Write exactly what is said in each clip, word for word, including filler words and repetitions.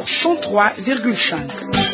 cent trois virgule cinq.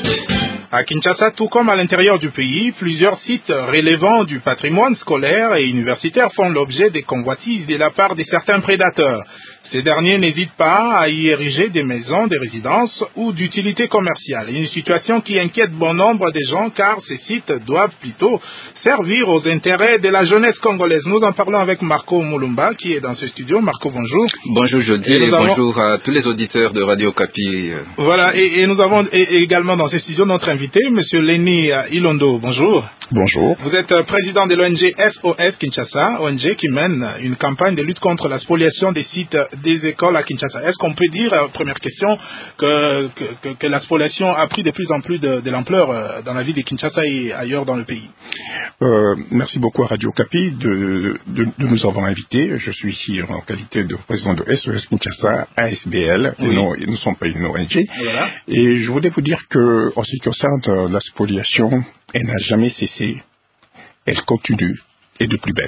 À Kinshasa, tout comme à l'intérieur du pays, plusieurs sites relevant du patrimoine scolaire et universitaire font l'objet des convoitises de la part de certains prédateurs. Ces derniers n'hésitent pas à y ériger des maisons, des résidences ou d'utilité commerciale. Une situation qui inquiète bon nombre de gens car ces sites doivent plutôt servir aux intérêts de la jeunesse congolaise. Nous en parlons avec Marco Mulumba qui est dans ce studio. Marco, bonjour. Bonjour Jody et, et avons... bonjour à tous les auditeurs de Radio Okapi. Voilà, et, et nous avons et, également dans ce studio notre invité, Monsieur Lenny Ilondo. Bonjour. Bonjour. Vous êtes président de l'O N G S O S Kinshasa, O N G qui mène une campagne de lutte contre la spoliation des sites des écoles à Kinshasa. Est-ce qu'on peut dire, première question, que, que, que la spoliation a pris de plus en plus de, de l'ampleur dans la ville de Kinshasa et ailleurs dans le pays? euh, Merci beaucoup à Radio Okapi de, de, de nous avoir invités. Je suis ici en qualité de président de S O S Kinshasa, A S B L. Oui. Non, nous ne sommes pas une O N G. Voilà. Et je voulais vous dire que, en ce qui concerne la spoliation, elle n'a jamais cessé, elle continue, et de plus belle.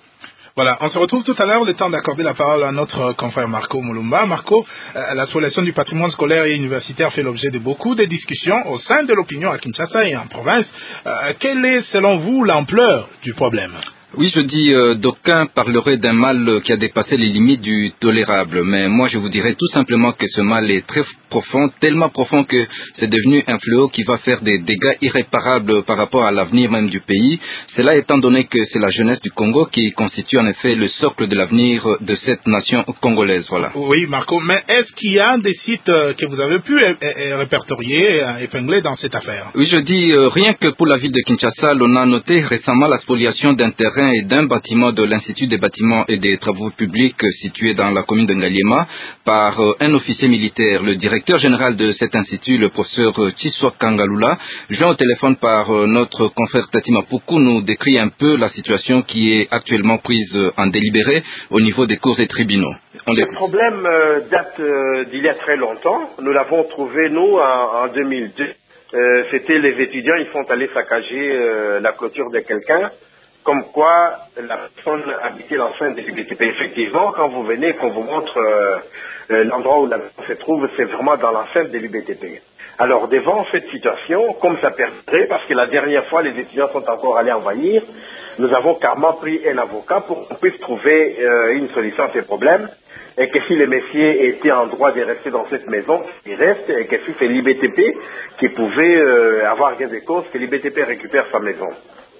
Voilà, on se retrouve tout à l'heure, le temps d'accorder la parole à notre confrère Marco Mulumba. Marco, euh, la spoliation du patrimoine scolaire et universitaire fait l'objet de beaucoup de discussions au sein de l'opinion à Kinshasa et en province. Euh, quelle est, selon vous, l'ampleur du problème ? Oui, je dis, euh, d'aucuns parleraient d'un mal qui a dépassé les limites du tolérable, mais moi je vous dirais tout simplement que ce mal est très profond, tellement profond que c'est devenu un fléau qui va faire des dégâts irréparables par rapport à l'avenir même du pays. Cela étant donné que c'est la jeunesse du Congo qui constitue en effet le socle de l'avenir de cette nation congolaise. Voilà. Oui, Marco, mais est-ce qu'il y a des sites que vous avez pu répertorier, épingler dans cette affaire? Oui, je dis, euh, rien que pour la ville de Kinshasa, l'on a noté récemment la spoliation d'un terrain et d'un bâtiment de l'Institut des bâtiments et des travaux publics situé dans la commune de Ngaliema par euh, un officier militaire. Le directeur général de cet institut, le professeur Chiswa Kangalula, joint au téléphone par euh, notre confrère Tatima Poukou, nous décrit un peu la situation qui est actuellement prise en délibéré au niveau des cours et tribunaux. On Le problème euh, date euh, d'il y a très longtemps. Nous l'avons trouvé, nous, en, en deux mille deux. Euh, C'était les étudiants, ils sont allés saccager euh, la clôture de quelqu'un. Comme quoi la personne habitait l'enceinte de l'U B T P. Effectivement, quand vous venez, qu'on vous montre euh, euh, l'endroit où la maison se trouve, c'est vraiment dans l'enceinte de l'U B T P. Alors, devant cette situation, comme ça perdrait, parce que la dernière fois, les étudiants sont encore allés envahir, nous avons carrément pris un avocat pour qu'on puisse trouver euh, une solution à ces problèmes, et que si les messieurs étaient en droit de rester dans cette maison, ils restent, et que si c'est l'U B T P qui pouvait euh, avoir gain de cause, que l'U B T P récupère sa maison.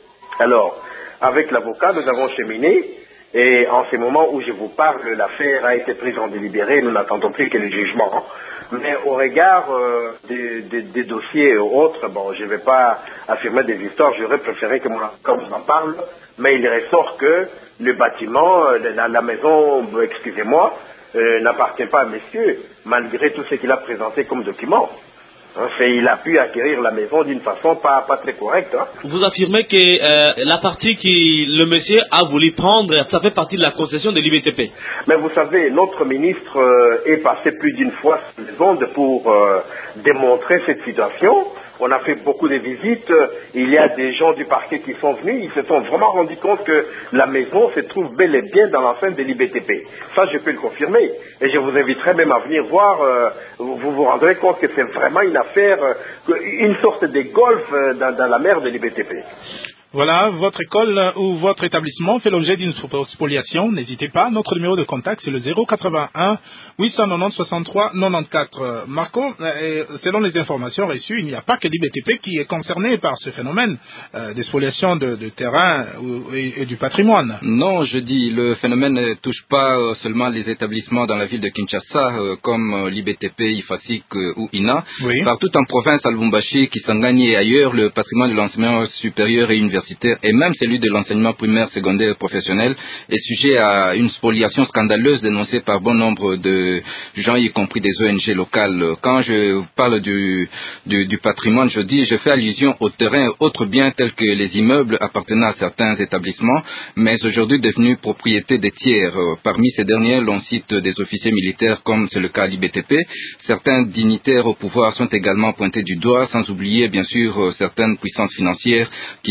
Alors, avec l'avocat, nous avons cheminé, et en ce moment où je vous parle, l'affaire a été prise en délibéré, nous n'attendons plus que le jugement. Mais au regard euh, des, des, des dossiers autres, bon, je ne vais pas affirmer des histoires, j'aurais préféré que mon avocat vous en parle, mais il ressort que le bâtiment, la, la maison, excusez-moi, euh, n'appartient pas à monsieur, malgré tout ce qu'il a présenté comme document. Enfin, il a pu acquérir la maison d'une façon pas, pas très correcte. Hein. Vous affirmez que euh, la partie que le monsieur a voulu prendre, ça fait partie de la concession de l'U B T P. Mais vous savez, notre ministre euh, est passé plus d'une fois sur les ondes pour euh, démontrer cette situation. On a fait beaucoup de visites. Il y a des gens du parquet qui sont venus. Ils se sont vraiment rendus compte que la maison se trouve bel et bien dans l'enceinte de l'I B T P. Ça, je peux le confirmer. Et je vous inviterai même à venir voir. Euh, vous vous rendrez compte que c'est vraiment une affaire, euh, une sorte de golf euh, dans, dans la mer de l'I B T P. Voilà, votre école ou votre établissement fait l'objet d'une spoliation. N'hésitez pas, notre numéro de contact c'est le zéro quatre-vingt-un huit cent quatre-vingt-dix soixante-trois quatre-vingt-quatorze. Marco, selon les informations reçues, il n'y a pas que l'I B T P qui est concerné par ce phénomène euh, de spoliation de, de terrain ou, et, et du patrimoine. Non, je dis, le phénomène ne touche pas euh, seulement les établissements dans la ville de Kinshasa, euh, comme euh, l'I B T P, I F A S I C euh, ou I N A. Oui. Partout en province, à Lubumbashi, Kisangani et ailleurs, le patrimoine de l'enseignement supérieur et universitaire et même celui de l'enseignement primaire, secondaire et professionnel est sujet à une spoliation scandaleuse dénoncée par bon nombre de gens, y compris des O N G locales. Quand je parle du, du, du patrimoine, je dis, je fais allusion aux terrains et autres biens tels que les immeubles appartenant à certains établissements, mais aujourd'hui devenus propriété des tiers. Parmi ces derniers, l'on cite des officiers militaires comme c'est le cas à l'I B T P. Certains dignitaires au pouvoir sont également pointés du doigt, sans oublier bien sûr certaines puissances financières qui sont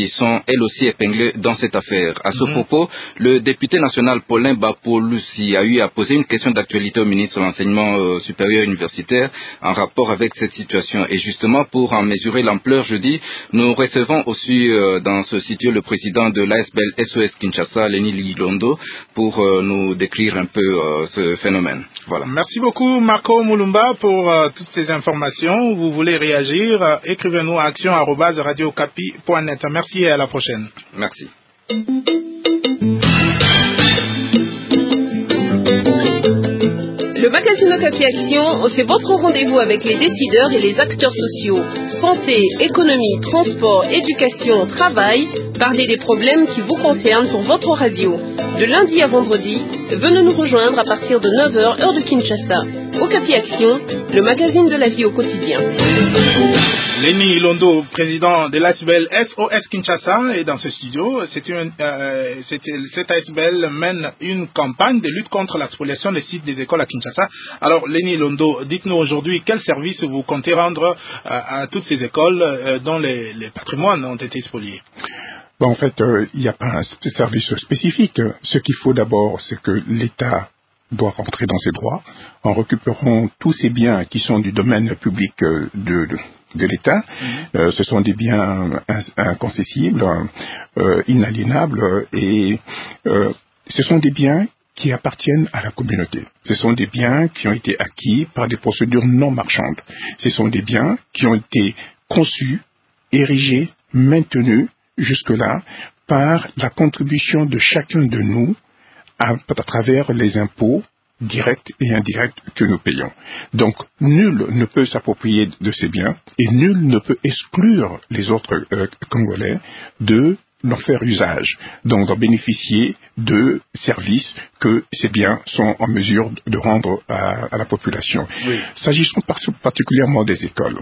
elle aussi épinglée dans cette affaire. À ce mm-hmm. propos, le député national Paulin Bapoloussi a eu à poser une question d'actualité au ministre de l'Enseignement euh, supérieur universitaire en rapport avec cette situation. Et justement, pour en mesurer l'ampleur, jeudi, nous recevons aussi euh, dans ce studio le président de l'A S B L S O S Kinshasa, Lenny Ilondo, pour euh, nous décrire un peu euh, ce phénomène. Voilà. Merci beaucoup Marco Mulumba pour euh, toutes ces informations. Vous voulez réagir, euh, écrivez-nous à action arobase radio capi point net. Merci et à la prochaine. Merci. Le magazine Okapi Action, c'est votre rendez-vous avec les décideurs et les acteurs sociaux. Santé, économie, transport, éducation, travail. Parlez des problèmes qui vous concernent sur votre radio. De lundi à vendredi, venez nous rejoindre à partir de neuf heures, heure de Kinshasa. Okapi Action, le magazine de la vie au quotidien. Lenny Ilondo, président de l'A S B L S O S Kinshasa, est dans ce studio. C'est une, euh, c'est, cette A S B L mène une campagne de lutte contre la spoliation des sites des écoles à Kinshasa. Alors, Lenny Ilondo, dites-nous aujourd'hui quel service vous comptez rendre à, à toutes ces écoles euh, dont les, les patrimoines ont été spoliés. Bon, en fait, il n'y a pas un service spécifique. Ce qu'il faut d'abord, c'est que l'État doit rentrer dans ses droits en récupérant tous ces biens qui sont du domaine public de, de, de l'État. Mmh. Euh, ce sont des biens inconcessibles, euh, inaliénables, et euh, ce sont des biens qui appartiennent à la communauté. Ce sont des biens qui ont été acquis par des procédures non marchandes. Ce sont des biens qui ont été conçus, érigés, maintenus jusque-là par la contribution de chacun de nous à, à travers les impôts directs et indirects que nous payons. Donc, nul ne peut s'approprier de ces biens et nul ne peut exclure les autres euh, Congolais de d'en faire usage, donc d'en bénéficier de services que ces biens sont en mesure de rendre à, à la population. Oui. S'agissant particulièrement des écoles,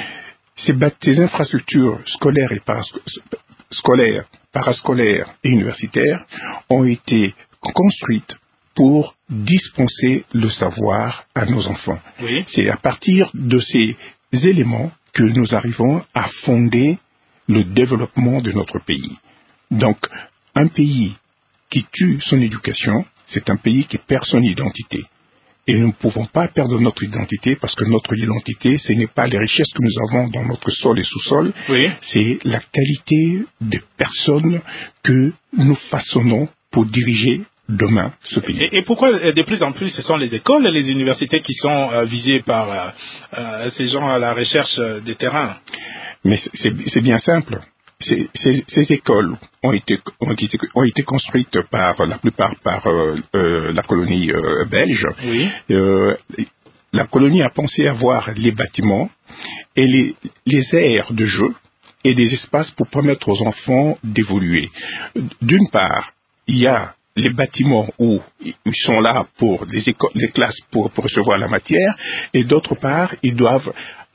ces, ces infrastructures scolaires et parascolaires, scolaires, parascolaires et universitaires ont été construites pour dispenser le savoir à nos enfants. Oui. C'est à partir de ces éléments que nous arrivons à fonder le développement de notre pays. Donc, un pays qui tue son éducation, c'est un pays qui perd son identité. Et nous ne pouvons pas perdre notre identité parce que notre identité, ce n'est pas les richesses que nous avons dans notre sol et sous-sol, oui. C'est la qualité des personnes que nous façonnons pour diriger demain ce pays. Et, et pourquoi de plus en plus ce sont les écoles et les universités qui sont euh, visées par euh, euh, ces gens à la recherche euh, des terrains? Mais c'est, c'est bien simple. Ces, ces, ces écoles ont été, ont, été, ont été construites par la plupart par euh, euh, la colonie euh, belge. Oui. Euh, la colonie a pensé avoir les bâtiments et les, les aires de jeu et des espaces pour permettre aux enfants d'évoluer. D'une part, il y a les bâtiments où ils sont là pour les écoles, les classes pour, pour recevoir la matière, et d'autre part, ils doivent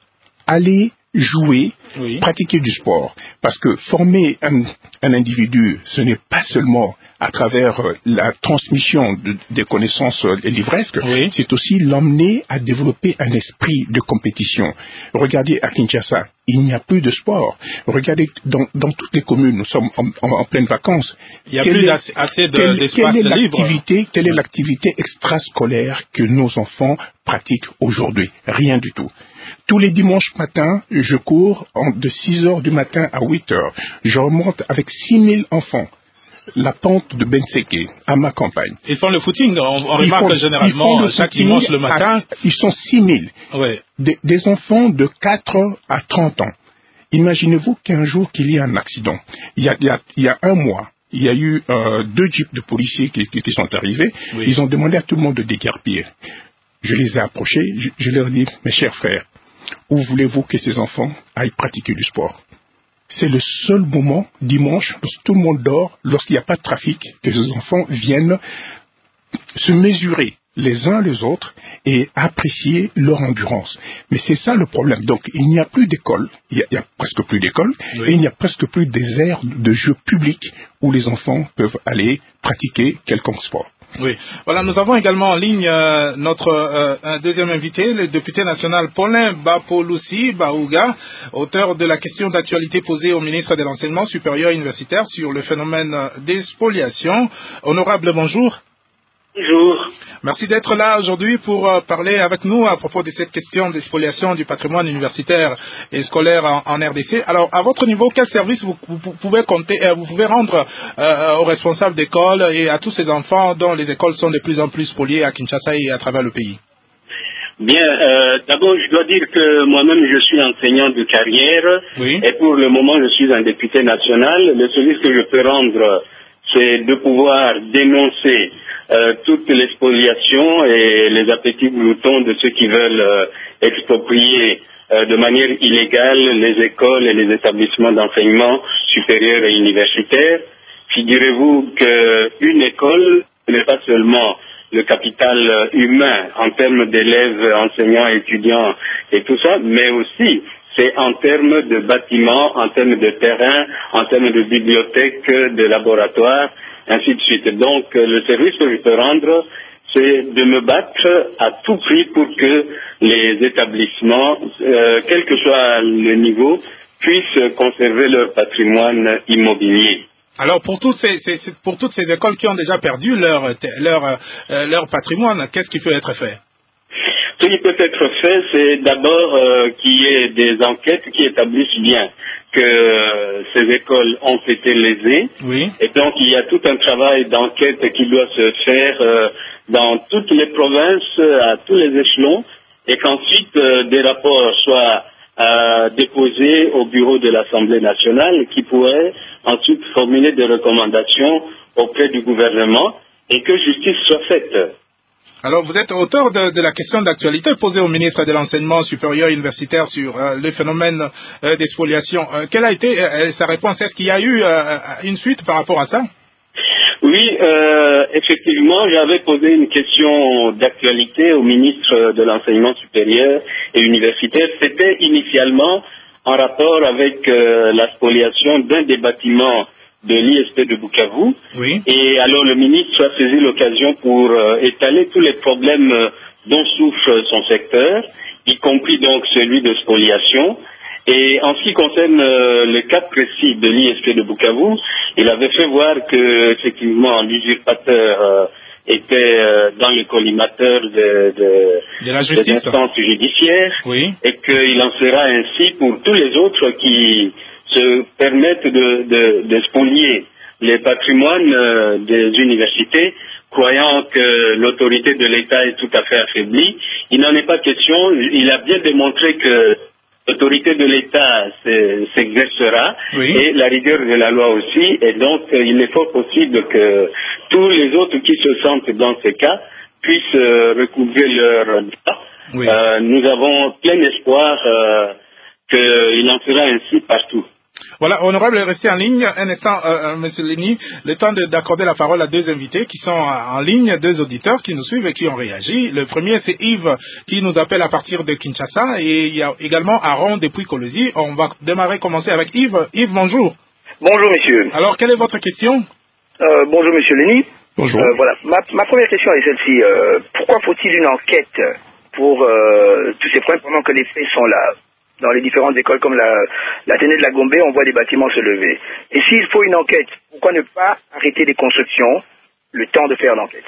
aller jouer, oui. Pratiquer du sport. Parce que former un, un individu, ce n'est pas seulement à travers la transmission de, des connaissances livresques, oui. C'est aussi l'emmener à développer un esprit de compétition. Regardez à Kinshasa, il n'y a plus de sport. Regardez dans, dans toutes les communes, nous sommes en, en, en pleine vacances. Il n'y a quelle plus est, assez de, quelle, d'espace quelle est libre. L'activité, quelle est l'activité extrascolaire que nos enfants pratiquent aujourd'hui? Rien du tout. Tous les dimanches matins, je cours en, de six heures du matin à huit heures. Je remonte avec six mille enfants la pente de Benseke, à ma campagne. Ils font le footing. On, on remarque font, généralement chaque dimanche le matin. À, ils sont six mille. Oui. Des, des enfants de quatre à trente ans. Imaginez-vous qu'un jour qu'il y ait un accident. Il y a, il y a, il y a un mois, il y a eu euh, deux jeeps de policiers qui, qui sont arrivés. Oui. Ils ont demandé à tout le monde de déguerpir. Je les ai approchés. Je, je leur ai dit, mes chers frères, où voulez-vous que ces enfants aillent pratiquer du sport? C'est le seul moment, dimanche, lorsque tout le monde dort, lorsqu'il n'y a pas de trafic, que ces enfants viennent se mesurer les uns les autres et apprécier leur endurance. Mais c'est ça le problème. Donc, il n'y a plus d'école, il n'y a, a presque plus d'école, oui. Et il n'y a presque plus des aires de jeux publics où les enfants peuvent aller pratiquer quelconque sport. Oui. Voilà, nous avons également en ligne euh, notre euh, un deuxième invité, le député national Paulin Bapoloussi Baouga, auteur de la question d'actualité posée au ministre de l'Enseignement supérieur et universitaire sur le phénomène des spoliations. Honorable, bonjour. Bonjour. Merci d'être là aujourd'hui pour euh, parler avec nous à propos de cette question des spoliations du patrimoine universitaire et scolaire en, en R D C. Alors, à votre niveau, quel service vous, vous, vous pouvez compter, euh, vous pouvez rendre euh, aux responsables d'école et à tous ces enfants dont les écoles sont de plus en plus spoliées à Kinshasa et à travers le pays? Bien, euh, d'abord, je dois dire que moi-même, je suis enseignant de carrière. Oui. Et pour le moment, je suis un député national. Le service que je peux rendre, c'est de pouvoir dénoncer euh, toutes les spoliations et les appétits gloutons de ceux qui veulent euh, exproprier euh, de manière illégale les écoles et les établissements d'enseignement supérieur et universitaire. Figurez-vous qu'une école n'est pas seulement le capital humain en termes d'élèves, enseignants, étudiants et tout ça, mais aussi c'est en termes de bâtiments, en termes de terrain, en termes de bibliothèques, de laboratoires, ainsi de suite. Donc le service que je peux rendre, c'est de me battre à tout prix pour que les établissements, euh, quel que soit le niveau, puissent conserver leur patrimoine immobilier. Alors pour toutes ces, ces, pour toutes ces écoles qui ont déjà perdu leur, leur, euh, leur patrimoine, qu'est-ce qui peut être fait? Ce qui peut être fait, c'est d'abord euh, qu'il y ait des enquêtes qui établissent bien que euh, ces écoles ont été lésées. Oui. Et donc il y a tout un travail d'enquête qui doit se faire euh, dans toutes les provinces, à tous les échelons, et qu'ensuite euh, des rapports soient euh, déposés au bureau de l'Assemblée nationale qui pourrait ensuite formuler des recommandations auprès du gouvernement et que justice soit faite. Alors, vous êtes auteur de, de la question d'actualité posée au ministre de l'Enseignement supérieur et universitaire sur euh, le phénomène euh, des spoliations. Euh, quelle a été euh, sa réponse? Est-ce qu'il y a eu euh, une suite par rapport à ça? Oui, euh, effectivement, j'avais posé une question d'actualité au ministre de l'Enseignement supérieur et universitaire. C'était initialement en rapport avec euh, la spoliation d'un des bâtiments de l'I S P de Bukavu. Oui. Et alors le ministre a saisi l'occasion pour euh, étaler tous les problèmes euh, dont souffre son secteur, y compris donc celui de spoliation. Et en ce qui concerne euh, le cas précis de l'I S P de Bukavu, il avait fait voir que effectivement l'usurpateur euh, était euh, dans le collimateur de, de, de la justice. des instances judiciaires, oui. Et qu'il en sera ainsi pour tous les autres qui se permettent de, de, de spolier les patrimoines euh, des universités, croyant que l'autorité de l'État est tout à fait affaiblie. Il n'en est pas question. Il a bien démontré que l'autorité de l'État s'exercera, oui. Et la rigueur de la loi aussi. Et donc, euh, il est fort possible que tous les autres qui se sentent dans ce cas puissent euh, recouvrer leur droit. Oui. Euh, nous avons plein espoir euh, qu'il en sera ainsi partout. Voilà, honorable, restez en ligne un instant, euh, Monsieur Léni, le temps d'accorder la parole à deux invités qui sont en ligne, deux auditeurs qui nous suivent et qui ont réagi. Le premier, c'est Yves qui nous appelle à partir de Kinshasa et il y a également Aaron depuis Colosie. On va démarrer, commencer avec Yves. Yves, bonjour. Bonjour, monsieur. Alors, quelle est votre question? euh, Bonjour, Monsieur Léni. Bonjour. Euh, voilà, ma, ma première question est celle-ci. Euh, pourquoi faut-il une enquête pour euh, tous ces problèmes pendant que les faits sont là? Dans les différentes écoles comme la, la Ténè de la Gombe, on voit des bâtiments se lever. Et s'il faut une enquête, pourquoi ne pas arrêter les constructions le temps de faire l'enquête?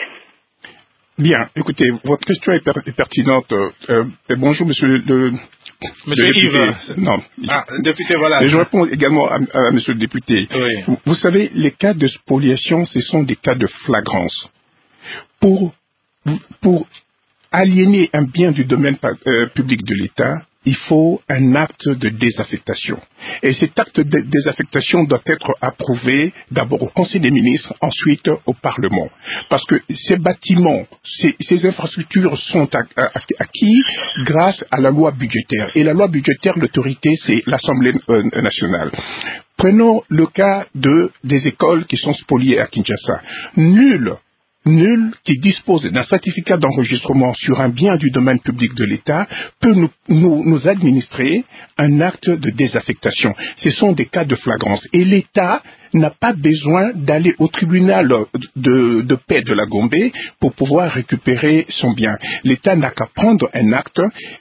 Bien, écoutez, votre question est, per est pertinente. Euh, bonjour, monsieur le, monsieur le député. Yves. Non. Ah, député, voilà. Et je réponds également à, à monsieur le député. Oui. Vous, vous savez, les cas de spoliation, ce sont des cas de flagrance. Pour, pour aliéner un bien du domaine euh, public de l'État, il faut un acte de désaffectation. Et cet acte de désaffectation doit être approuvé d'abord au Conseil des ministres, ensuite au Parlement. Parce que ces bâtiments, ces, ces infrastructures sont acquis grâce à la loi budgétaire. Et la loi budgétaire, l'autorité, c'est l'Assemblée nationale. Prenons le cas de, des écoles qui sont spoliées à Kinshasa. Nul nul qui dispose d'un certificat d'enregistrement sur un bien du domaine public de l'État peut nous, nous, nous administrer un acte de désaffectation. Ce sont des cas de flagrance. Et l'État n'a pas besoin d'aller au tribunal de, de paix de la Gombe pour pouvoir récupérer son bien. L'État n'a qu'à prendre un acte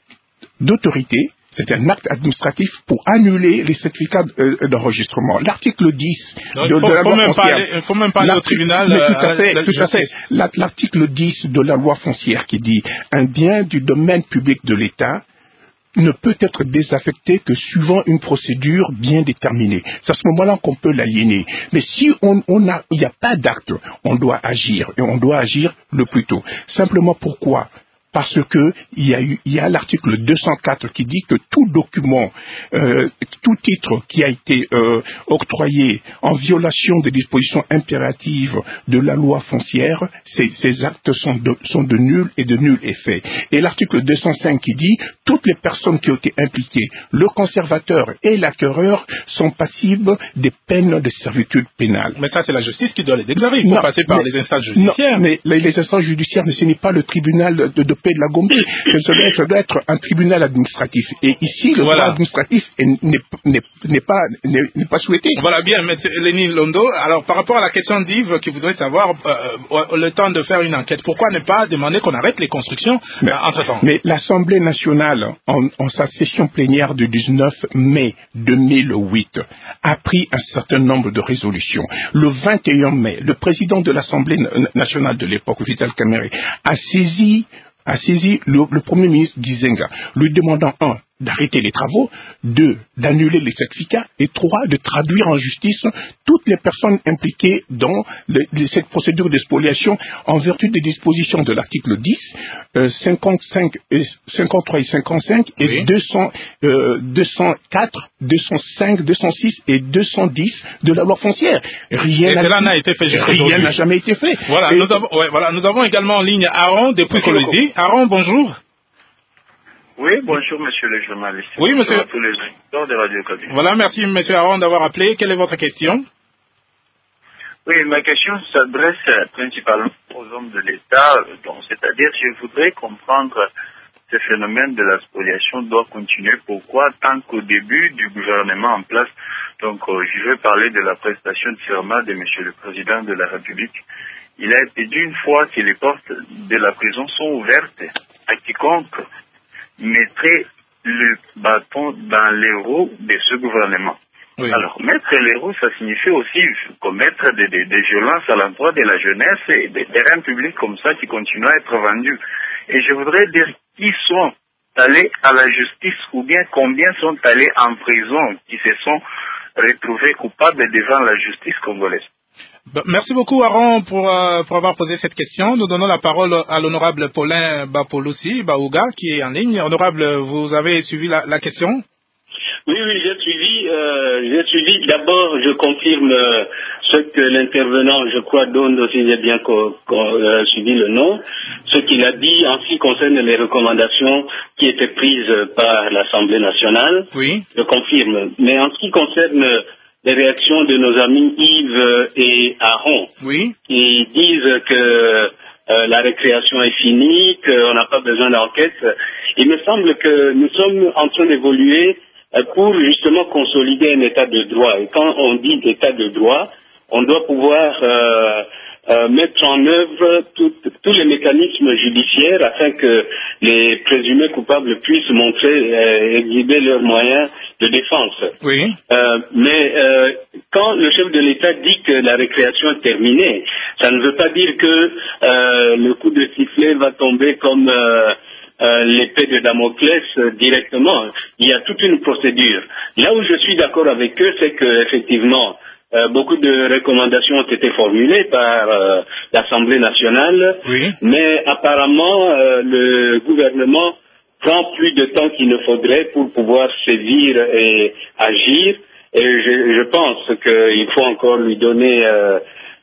d'autorité, c'est un acte administratif pour annuler les certificats d'enregistrement. L'article dix Donc, de, faut, de la loi foncière... Il faut même pas aller au tribunal. Mais tout à fait, euh, tout à fait. L'article dix de la loi foncière qui dit « Un bien du domaine public de l'État ne peut être désaffecté que suivant une procédure bien déterminée. » C'est à ce moment-là qu'on peut l'aliéner. Mais si on, on a, il n'y a pas d'acte, on doit agir. Et on doit agir le plus tôt. Simplement pourquoi ? Parce que il y a eu, il y a l'article deux cent quatre qui dit que tout document, euh, tout titre qui a été euh, octroyé en violation des dispositions impératives de la loi foncière, ces, ces actes sont de, sont de nul et de nul effet. Et l'article deux cent cinq qui dit toutes les personnes qui ont été impliquées, le conservateur et l'acquéreur, sont passibles des peines de servitude pénale. Mais ça, c'est la justice qui doit les déclarer. Il faut non, passer par mais, les instances judiciaires. Non, mais les, les instances judiciaires, mais ce n'est pas le tribunal de, de de la Gombe, ça doit, ça doit être un tribunal administratif. Et ici, le voilà. droit administratif n'est pas, n'est pas souhaité. Voilà bien, M. Lénine Londo. Alors, par rapport à la question d'Yves, qui voudrait savoir euh, le temps de faire une enquête, pourquoi ne pas demander qu'on arrête les constructions mais, euh, entre-temps? Mais l'Assemblée nationale, en, en sa session plénière du dix-neuf mai deux mille huit, a pris un certain nombre de résolutions. Le vingt et un mai, le président de l'Assemblée nationale de l'époque, Vital Kamerhe, a saisi a saisi le, le Premier ministre Gizenga, lui demandant, un, d'arrêter les travaux, deux, d'annuler les certificats, et trois, de traduire en justice toutes les personnes impliquées dans le, le, cette procédure d'expoliation en vertu des dispositions de l'article dix, euh, cinquante-cinq, cinquante-trois et cinquante-cinq, et oui. deux cents, euh, deux cent quatre, deux cent cinq, deux cent six et deux cent dix de la loi foncière. Rien n'a été fait. Rien n'a jamais été fait. Voilà, et, nous avons, ouais, voilà, nous avons également en ligne Aaron depuis Colombie. Aaron, bonjour. Oui, bonjour monsieur le journaliste. Oui, monsieur. Bonjour à tous les auditeurs de Radio Kapi. Voilà, merci monsieur Aaron d'avoir appelé. Quelle est votre question? Oui, ma question s'adresse principalement aux hommes de l'État. Donc, c'est-à-dire, je voudrais comprendre ce phénomène de la spoliation doit continuer. Pourquoi, tant qu'au début du gouvernement en place, donc euh, je vais parler de la prestation de serment de monsieur le président de la République, il a été dit une fois que les portes de la prison sont ouvertes à quiconque mettrait le bâton dans les roues de ce gouvernement. Oui. Alors, mettre les roues, ça signifie aussi commettre des, des, des violences à l'endroit de la jeunesse et des terrains publics comme ça qui continuent à être vendus. Et je voudrais dire qui sont allés à la justice ou bien combien sont allés en prison, qui se sont retrouvés coupables devant la justice congolaise. Merci beaucoup, Aaron, pour, euh, pour avoir posé cette question. Nous donnons la parole à l'honorable Paulin Bapoloussi Baouga, qui est en ligne. Honorable, vous avez suivi la, la question? Oui, oui, j'ai suivi. Euh, j'ai suivi. D'abord, je confirme euh, ce que l'intervenant, je crois, donne aussi, j'ai bien co- co- euh, suivi le nom, ce qu'il a dit en ce qui concerne les recommandations qui étaient prises par l'Assemblée nationale. Oui. Je confirme. Mais en ce qui concerne les réactions de nos amis Yves et Aaron, oui, qui disent que euh, la récréation est finie, qu'on n'a pas besoin d'enquête. Il me semble que nous sommes en train d'évoluer euh, pour justement consolider un état de droit. Et quand on dit état de droit, on doit pouvoir euh, euh, mettre en œuvre tout, tous les mécanismes judiciaires afin que les présumés coupables puissent montrer, euh, exhiber leurs moyens de défense. Oui. Euh, mais euh, quand le chef de l'État dit que la récréation est terminée, ça ne veut pas dire que euh, le coup de sifflet va tomber comme euh, euh, l'épée de Damoclès euh, directement. Il y a toute une procédure. Là où je suis d'accord avec eux, c'est que effectivement euh, beaucoup de recommandations ont été formulées par euh, l'Assemblée nationale, oui, mais apparemment euh, le gouvernement prend plus de temps qu'il ne faudrait pour pouvoir sévir et agir. Et je, je pense qu'il faut encore lui donner euh,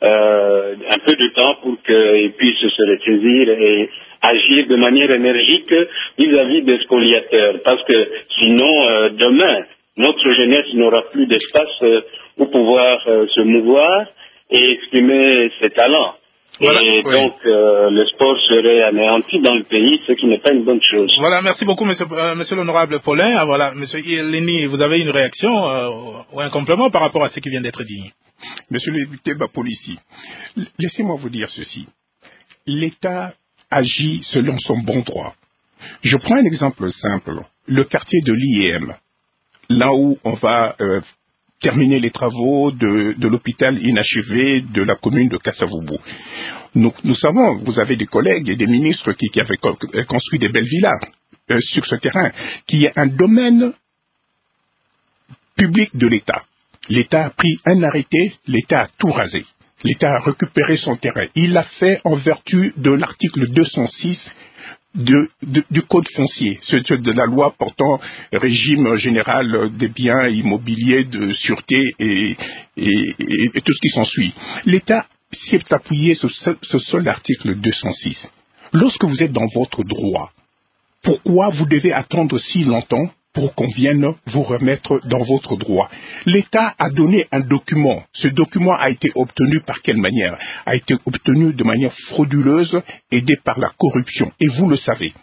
euh, un peu de temps pour qu'il puisse se ressaisir et agir de manière énergique vis-à-vis des spoliateurs. Parce que sinon, euh, demain, notre jeunesse n'aura plus d'espace euh, pour pouvoir euh, se mouvoir et exprimer ses talents. Voilà, et oui. donc euh, le sport serait anéanti dans le pays, ce qui n'est pas une bonne chose. Voilà, merci beaucoup, monsieur, euh, monsieur l'honorable Paulin. Ah, voilà, monsieur Lenny, vous avez une réaction euh, ou un complément par rapport à ce qui vient d'être dit? Monsieur le député Bapolisi, laissez-moi vous dire ceci. L'État agit selon son bon droit. Je prends un exemple simple. Le quartier de l'I E M, là où on va euh, terminer les travaux de, de l'hôpital inachevé de la commune de Kasavubu. Nous, nous savons, vous avez des collègues et des ministres qui, qui avaient construit des belles villas euh, sur ce terrain, qui est un domaine public de l'État. L'État a pris un arrêté, l'État a tout rasé. L'État a récupéré son terrain. Il l'a fait en vertu de l'article deux cent six de, de, du Code foncier, de la loi portant régime général des biens immobiliers de sûreté et, et, et, et tout ce qui s'ensuit. L'État s'est appuyé sur ce, ce seul article deux cent six. Lorsque vous êtes dans votre droit, pourquoi vous devez attendre si longtemps pour qu'on vienne vous remettre dans votre droit? L'État a donné un document. Ce document a été obtenu par quelle manière? A été obtenu de manière frauduleuse, aidé par la corruption. Et vous le savez.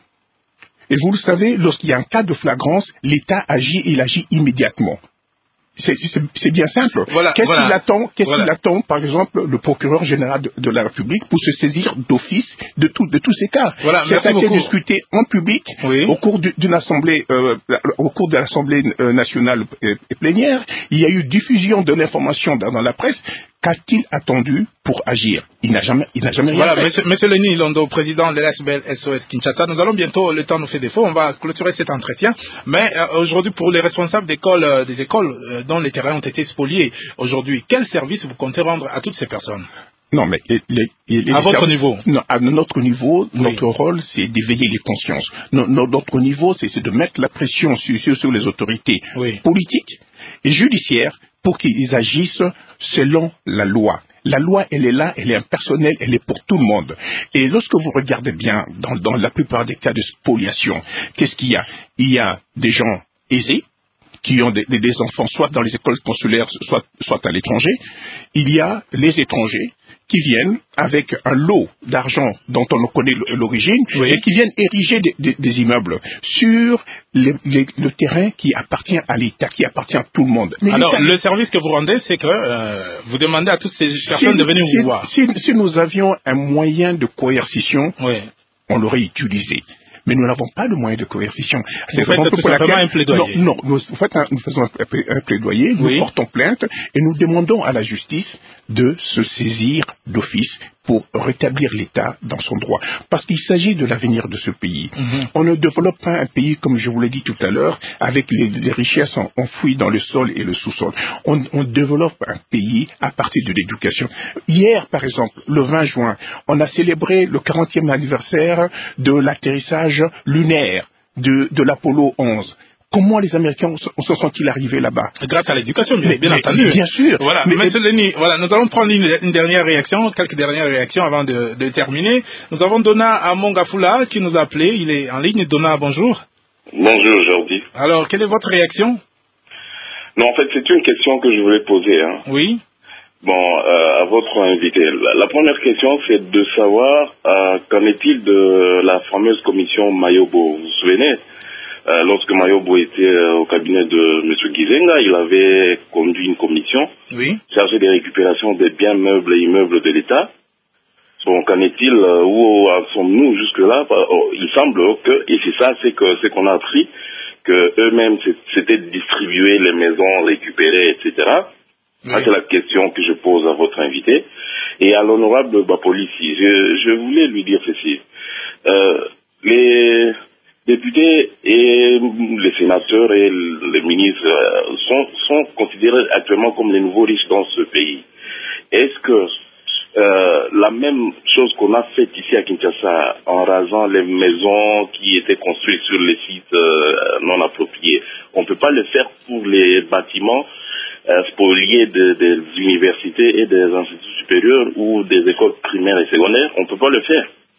Et vous le savez, lorsqu'il y a un cas de flagrance, l'État agit, il agit immédiatement. C'est, c'est, c'est bien simple. Voilà, qu'est-ce voilà. qu'il attend, qu'est-ce voilà. qu'il attend, par exemple, le procureur général de, de la République pour se saisir d'office de, tout, de tous ces cas? Voilà, ça a été beaucoup. discuté en public oui. au cours d'une assemblée, euh, au cours de l'assemblée nationale et plénière. Il y a eu diffusion de l'information dans, dans la presse. Qu'a-t-il attendu pour agir? Il n'a jamais, il n'a jamais rien voilà, fait. Monsieur, monsieur Lenny Londo, président de l'A S B L S O S Kinshasa, nous allons bientôt, le temps nous fait défaut, on va clôturer cet entretien. Mais euh, aujourd'hui, pour les responsables d'école, euh, des écoles euh, dont les terrains ont été spoliés, aujourd'hui, quel service vous comptez rendre à toutes ces personnes? Non, mais les, les, les, à votre niveau. Non, à notre niveau, oui. Notre rôle, c'est d'éveiller les consciences. No, no, notre niveau, c'est, c'est de mettre la pression sur, sur, sur les autorités oui. politiques et judiciaires pour qu'ils agissent selon la loi. La loi, elle est là, elle est impersonnelle, elle est pour tout le monde. Et lorsque vous regardez bien, dans, dans la plupart des cas de spoliation, qu'est-ce qu'il y a? Il y a des gens aisés, qui ont des, des, des enfants soit dans les écoles consulaires, soit, soit à l'étranger. Il y a les étrangers qui viennent avec un lot d'argent dont on connaît l'origine oui. et qui viennent ériger des, des, des immeubles sur les, les, le terrain qui appartient à l'État, qui appartient à tout le monde. Mais alors, le service que vous rendez, c'est que euh, vous demandez à toutes ces personnes si, de venir si, vous voir. Si, si nous avions un moyen de coercition, oui. on l'aurait utilisé. Mais nous n'avons pas de moyen de coercition. C'est vous faites tout pour simplement un plaidoyer. Non, non nous, en fait, nous faisons un, un plaidoyer, nous oui. portons plainte et nous demandons à la justice de se saisir d'office pour rétablir l'État dans son droit. Parce qu'il s'agit de l'avenir de ce pays. Mm-hmm. On ne développe pas un pays, comme je vous l'ai dit tout à l'heure, avec les, les richesses enfouies dans le sol et le sous-sol. On, on développe un pays à partir de l'éducation. Hier, par exemple, le vingt juin, on a célébré le quarantième anniversaire de l'atterrissage lunaire de, de l'Apollo onze. Comment les Américains se sont-ils arrivés là-bas? Grâce à l'éducation, bien, bien mais, entendu. Bien sûr. Voilà, mais, Monsieur Lenny, voilà, nous allons prendre une, une dernière réaction, quelques dernières réactions avant de, de terminer. Nous avons Donna Amongafula qui nous a appelé. Il est en ligne. Donna, bonjour. Bonjour, Jordi. Alors, quelle est votre réaction? Non, en fait, c'est une question que je voulais poser. Hein. Oui. Bon, euh, à votre invité. La, la première question, c'est de savoir euh, qu'en est-il de la fameuse commission Mayobo. Vous vous souvenez? Euh, lorsque Mayobo était euh, au cabinet de M. Gizenga, il avait conduit une commission oui. chargée des récupérations des biens meubles et immeubles de l'État. Donc, qu'en est-il, euh, où en sommes-nous jusque-là? oh, Il semble que, et c'est ça, c'est que c'est qu'on a appris, que eux-mêmes s'étaient distribués les maisons récupérées, et cetera. Oui. Ça, c'est la question que je pose à votre invité. Et à l'honorable Bapolisi, je, je voulais lui dire ceci. Euh, les députés et les sénateurs et les ministres sont, sont considérés actuellement comme les nouveaux riches dans ce pays. Est-ce que euh, la même chose qu'on a faite ici à Kinshasa en rasant les maisons qui étaient construites sur les sites euh, non appropriés, on ne peut pas le faire pour les bâtiments euh, spoliés de, des universités et des instituts supérieurs ou des écoles primaires et secondaires? On ne peut pas le faire.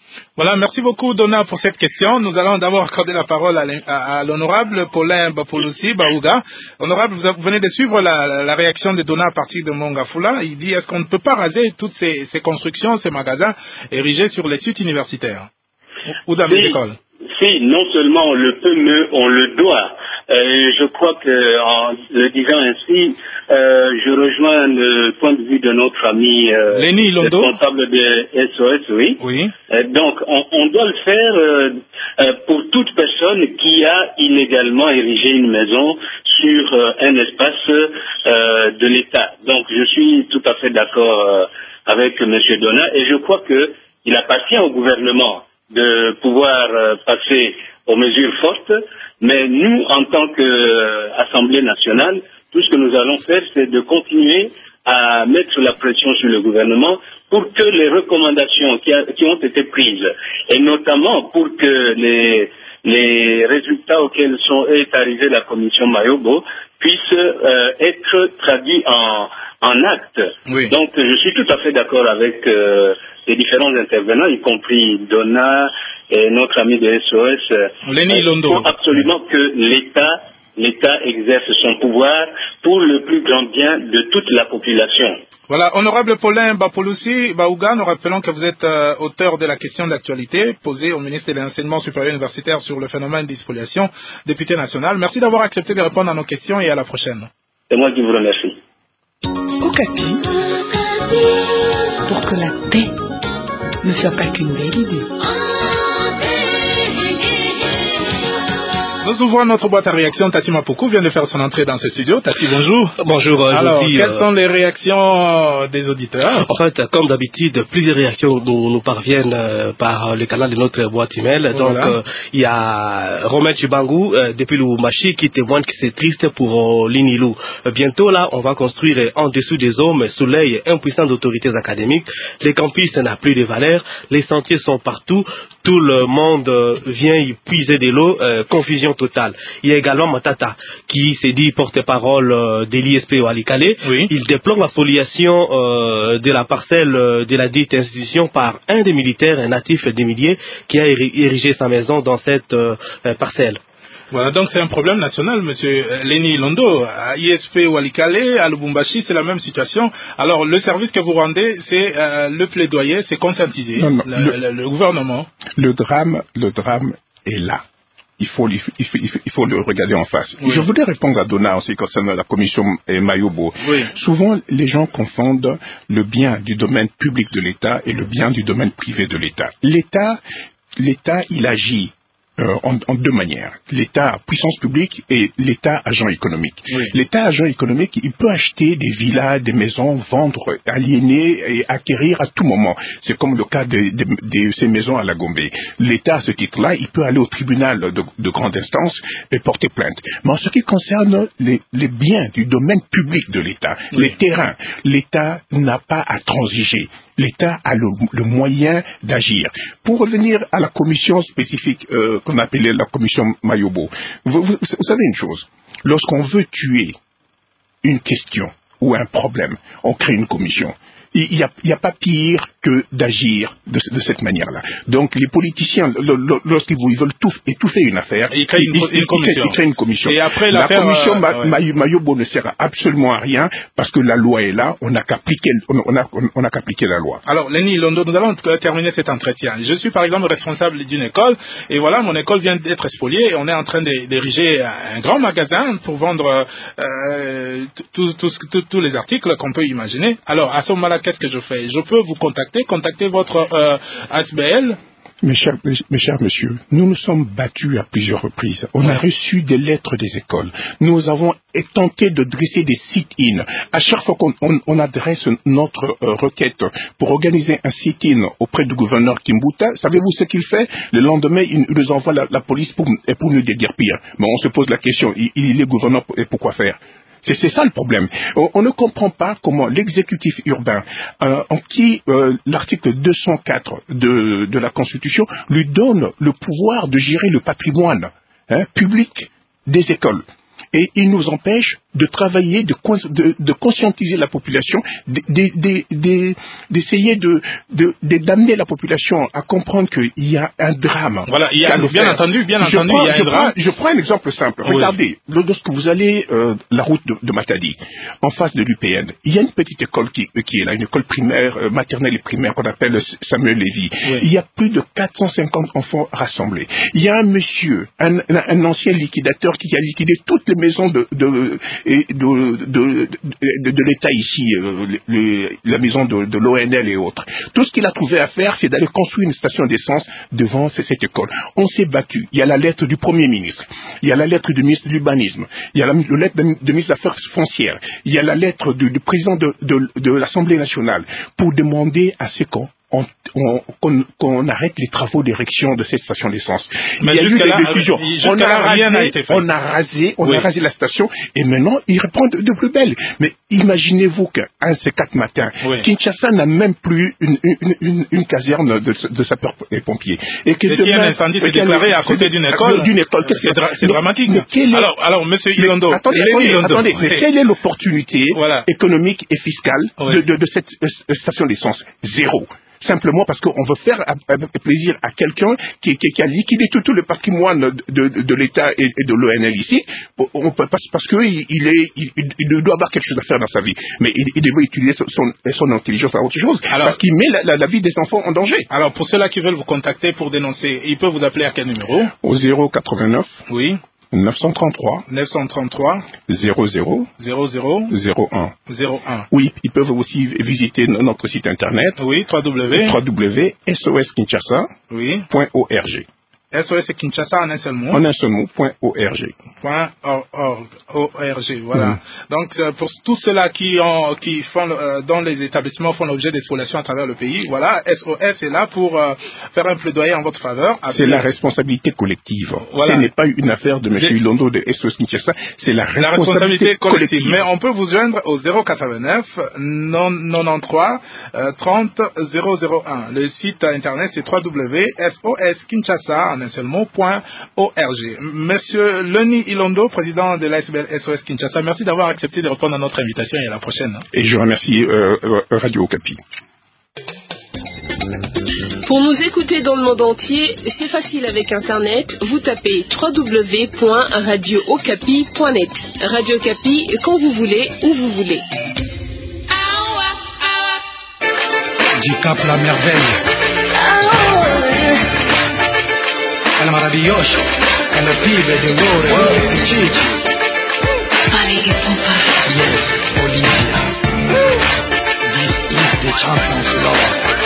Voilà, merci beaucoup Donna pour cette question. Nous allons d'abord accorder la parole à, à, à l'honorable Paulin Bapolosi Baouga. Honorable, vous venez de suivre la, la, la réaction de Donna à partir de Mongafula. Il dit, est-ce qu'on ne peut pas raser toutes ces, ces constructions, ces magasins érigés sur les sites universitaires ou dans les écoles? Si, non seulement on le peut, mais on le doit. Euh, je crois que, en le disant ainsi, euh, je rejoins le point de vue de notre ami euh, responsable de S O S, oui. oui. Euh, donc, on, on doit le faire euh, euh, pour toute personne qui a illégalement érigé une maison sur euh, un espace euh, de l'État. Donc, je suis tout à fait d'accord euh, avec M. Donna et je crois que il appartient au gouvernement de pouvoir euh, passer aux mesures fortes, mais nous, en tant qu'Assemblée nationale, tout ce que nous allons faire, c'est de continuer à mettre la pression sur le gouvernement pour que les recommandations qui, a, qui ont été prises, et notamment pour que les, les résultats auxquels sont, est arrivée la commission Mayobo puissent euh, être traduits en, en actes. Oui. Donc, je suis tout à fait d'accord avec euh, les différents intervenants, y compris Donna et notre ami de S O S. Lenny Londo. Il faut absolument que l'État, l'État exerce son pouvoir pour le plus grand bien de toute la population. Voilà, honorable Paulin Bapolosi Baouga, nous rappelons que vous êtes euh, auteur de la question d'actualité posée au ministre de l'Enseignement supérieur universitaire sur le phénomène de spoliation, député national. Merci d'avoir accepté de répondre à nos questions et à la prochaine. C'est moi qui vous remercie. Okapi, pour que la paix ne soit pas qu'une belle idée. Nous ouvrons notre boîte à réaction. Tati Mapuku vient de faire son entrée dans ce studio. Tati, bonjour. Bonjour. Euh, Alors, dis, quelles euh... sont les réactions des auditeurs? En fait, comme d'habitude, plusieurs réactions nous, nous parviennent euh, par le canal de notre boîte email. Voilà. Donc, euh, il y a Romain Chibangu, euh, depuis Lubumbashi, qui témoigne que c'est triste pour euh, Linilou. Euh, bientôt, là, on va construire euh, en dessous des hommes, sous l'œil impuissant d'autorités académiques. Les campus n'ont plus de valeur. Les sentiers sont partout. Tout le monde euh, vient y puiser de l'eau. Euh, confusion totale. Il y a également Matata qui s'est dit porte-parole euh, de l'I S P Walikale. Oui. Il déplore la spoliation euh, de la parcelle euh, de la dite institution par un des militaires, un natif des milliers, qui a érigé sa maison dans cette euh, parcelle. Voilà, donc c'est un problème national, monsieur Lenny Londo. À I S P Walikale, à Lubumbashi, c'est la même situation. Alors, le service que vous rendez, c'est euh, le plaidoyer, c'est conscientiser non, non, le, le, le gouvernement. Le drame, le drame est là. Il faut, il, faut, il, faut, il faut le regarder en face. Oui. Je voudrais répondre à Donna en ce qui concerne la commission Mayobo. Oui. Souvent, les gens confondent le bien du domaine public de l'État et le bien du domaine privé de l'État. L'État, l'État, il agit Euh, en, en deux manières. L'État puissance publique et l'État agent économique. Oui. L'État agent économique, il peut acheter des villas, des maisons, vendre, aliéner et acquérir à tout moment. C'est comme le cas de, de, de ces maisons à la Gombe. L'État, à ce titre-là, il peut aller au tribunal de, de grande instance et porter plainte. Mais en ce qui concerne les, les biens du domaine public de l'État, oui. les terrains, l'État n'a pas à transiger. L'État a le, le moyen d'agir. Pour revenir à la commission spécifique euh, qu'on appelait la commission Mayobo, vous, vous, vous savez une chose, lorsqu'on veut tuer une question ou un problème, on crée une commission. Il n'y a, il y a pas pire que d'agir de, de cette manière-là. Donc les politiciens, lorsqu'ils veulent tout, étouffer une affaire, ils créent une, ils, une, commission. Ils créent une commission. Et après, la commission euh, Ma, ouais. Mayobo ne sert absolument à rien parce que la loi est là, on n'a qu'à appliquer, on a, on a qu'à appliquer la loi. Alors Lenny Londo, nous allons terminer cet entretien. Je suis par exemple responsable d'une école et voilà, mon école vient d'être spoliée et on est en train d'ériger un grand magasin pour vendre euh, tous les articles qu'on peut imaginer. Alors à ce moment-là, qu'est-ce que je fais? Je peux vous contacter, contacter votre euh, A S B L. Mes chers, mes chers messieurs, nous nous sommes battus à plusieurs reprises. On a reçu des lettres des écoles. Nous avons tenté de dresser des sit-in. À chaque fois qu'on on, on adresse notre euh, requête pour organiser un sit-in auprès du gouverneur Kimbuta, savez-vous ce qu'il fait? Le lendemain, il nous envoie la, la police pour, pour nous déguerpir. Mais on se pose la question, il, il est gouverneur et pourquoi faire? C'est ça le problème. On, on ne comprend pas comment l'exécutif urbain, euh, en qui euh, l'article deux cent quatre de, de la Constitution lui donne le pouvoir de gérer le patrimoine hein, public des écoles. Et il nous empêche de travailler, de, de, de conscientiser la population, d'essayer de, de, de, d'amener la population à comprendre qu'il y a un drame. Voilà, il y a, bien faire. entendu, bien je entendu, prends, il y a je un prends, drame. Je prends un exemple simple. Oui. Regardez, lorsque vous allez euh, la route de, de Matadi, en face de l'U P N, il y a une petite école qui, qui est là, une école primaire, euh, maternelle et primaire qu'on appelle Samuel Lévy. Oui. Il y a plus de quatre cent cinquante enfants rassemblés. Il y a un monsieur, un, un, un ancien liquidateur qui a liquidé toutes les maisons de, de, de, de, de, de, de l'État ici, euh, le, la maison de, de l'O N L et autres. Tout ce qu'il a trouvé à faire, c'est d'aller construire une station d'essence devant cette école. On s'est battu. Il y a la lettre du Premier ministre. Il y a la lettre du ministre de l'Urbanisme. Il y a la, la lettre du ministre des Affaires foncières. Il y a la lettre du, du président de, de, de l'Assemblée nationale pour demander à ces camps On, on, qu'on, qu'on arrête les travaux d'érection de cette station d'essence. Mais il y a eu des là, décisions. On a, rasé, on a rasé, on oui. a rasé la station et maintenant il reprend de, de plus belle. Mais imaginez-vous qu'un de ces quatre matins, oui. Kinshasa n'a même plus une, une, une, une caserne de, de sapeurs-pompiers. Et que et demain, un incendie s'est déclaré à côté d'une école. D'une école. C'est, dra- c'est dramatique. Mais est, alors, alors, monsieur Ilondo. Attendez, attendez, Ilondo. attendez mais quelle est l'opportunité voilà. économique et fiscale oui. de, de, de cette euh, station d'essence? Zéro. Simplement parce qu'on veut faire plaisir à quelqu'un qui, qui, qui a liquidé tout, tout le patrimoine de, de, de l'État et, et de l'O N L ici, on peut, parce, parce qu'il il est, il, il doit avoir quelque chose à faire dans sa vie. Mais il, il doit utiliser son, son intelligence à autre chose, alors, parce qu'il met la, la, la vie des enfants en danger. Alors, pour ceux-là qui veulent vous contacter pour dénoncer, ils peuvent vous appeler à quel numéro? Au zéro quatre-vingt-neuf. Oui. neuf cent trente-trois. neuf cent trente-trois. zéro zéro. zéro zéro. zéro un. zéro un. Oui, ils peuvent aussi visiter notre site internet. Oui, w w w point s o s kinshasa point org. S O S Kinshasa en un seul mot. En un seul mot, point org. Point org, O-R-G, voilà. Mmh. Donc, euh, pour tous ceux-là qui ont, qui font, euh, dont les établissements font l'objet d'expoliation à travers le pays, voilà, S O S est là pour euh, faire un plaidoyer en votre faveur. C'est la responsabilité collective. Voilà. Ce n'est pas une affaire de M. Ilondo de S O S Kinshasa, c'est la responsabilité, la responsabilité collective. collective. Mais on peut vous joindre au zéro quatre-vingt-neuf quatre-vingt-treize trente zéro zéro un. Le site internet c'est w w w point s o s kinshasa en un seul mot, point org. Monsieur Leni Ilondo, président de l'A S B L S O S Kinshasa, merci d'avoir accepté de répondre à notre invitation et à la prochaine. Et je remercie euh, Radio Okapi. Pour nous écouter dans le monde entier, c'est facile avec Internet. Vous tapez w w w point radio okapi point net. Radio Okapi, quand vous voulez, où vous voulez. Du Cap la merveille. El maravilloso, el pibe de oro, el pichichi. Yes, Olivia. This is the champion's law.